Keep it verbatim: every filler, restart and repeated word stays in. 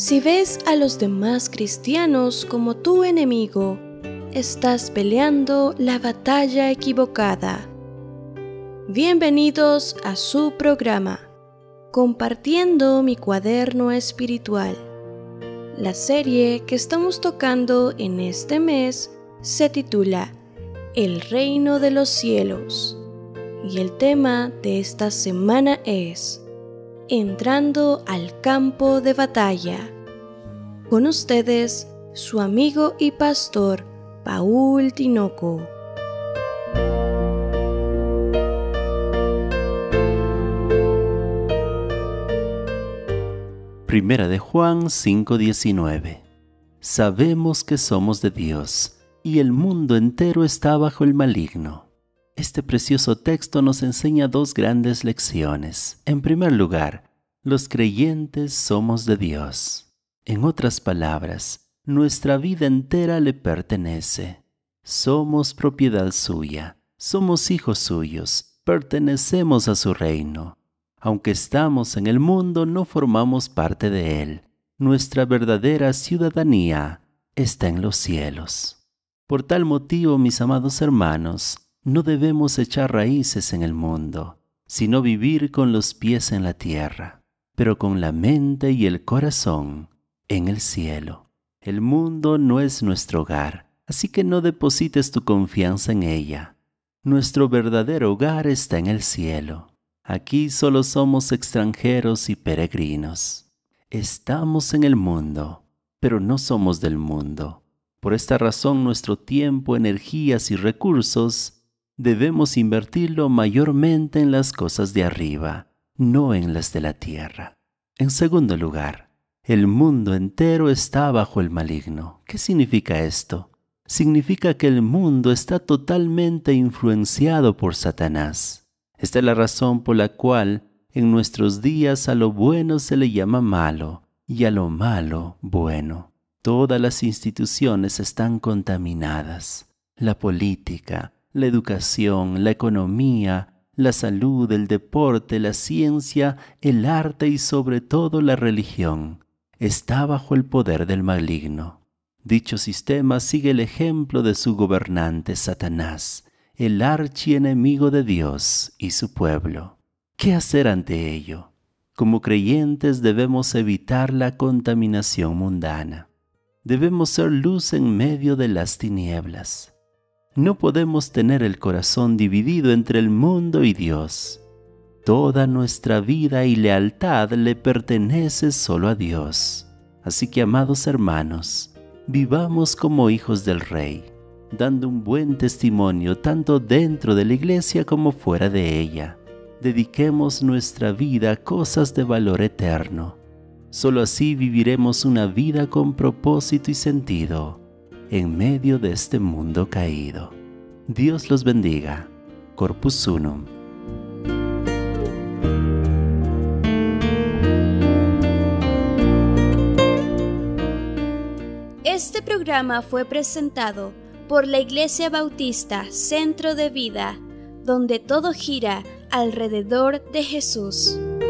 Si ves a los demás cristianos como tu enemigo, estás peleando la batalla equivocada. Bienvenidos a su programa, Compartiendo mi cuaderno espiritual. La serie que estamos tocando en este mes se titula El Reino de los Cielos, y el tema de esta semana es Entrando al campo de batalla. Con ustedes, su amigo y pastor, Paul Tinoco. Primera de Juan cinco diecinueve. Sabemos que somos de Dios, y el mundo entero está bajo el maligno. Este precioso texto nos enseña dos grandes lecciones. En primer lugar, los creyentes somos de Dios. En otras palabras, nuestra vida entera le pertenece. Somos propiedad suya, somos hijos suyos, pertenecemos a su reino. Aunque estamos en el mundo, no formamos parte de él. Nuestra verdadera ciudadanía está en los cielos. Por tal motivo, mis amados hermanos, no debemos echar raíces en el mundo, sino vivir con los pies en la tierra, pero con la mente y el corazón en el cielo. El mundo no es nuestro hogar, así que no deposites tu confianza en ella. Nuestro verdadero hogar está en el cielo. Aquí solo somos extranjeros y peregrinos. Estamos en el mundo, pero no somos del mundo. Por esta razón, nuestro tiempo, energías y recursos debemos invertirlo mayormente en las cosas de arriba, no en las de la tierra. En segundo lugar, el mundo entero está bajo el maligno. ¿Qué significa esto? Significa que el mundo está totalmente influenciado por Satanás. Esta es la razón por la cual en nuestros días a lo bueno se le llama malo y a lo malo bueno. Todas las instituciones están contaminadas. La política, la educación, la economía, la salud, el deporte, la ciencia, el arte y sobre todo la religión está bajo el poder del maligno. Dicho sistema sigue el ejemplo de su gobernante Satanás, el archienemigo de Dios y su pueblo. ¿Qué hacer ante ello? Como creyentes debemos evitar la contaminación mundana. Debemos ser luz en medio de las tinieblas. No podemos tener el corazón dividido entre el mundo y Dios. Toda nuestra vida y lealtad le pertenece solo a Dios. Así que, amados hermanos, vivamos como hijos del Rey, dando un buen testimonio tanto dentro de la iglesia como fuera de ella. Dediquemos nuestra vida a cosas de valor eterno. Solo así viviremos una vida con propósito y sentido en medio de este mundo caído. Dios los bendiga. Corpus Unum. Este programa fue presentado por la Iglesia Bautista Centro de Vida, donde todo gira alrededor de Jesús.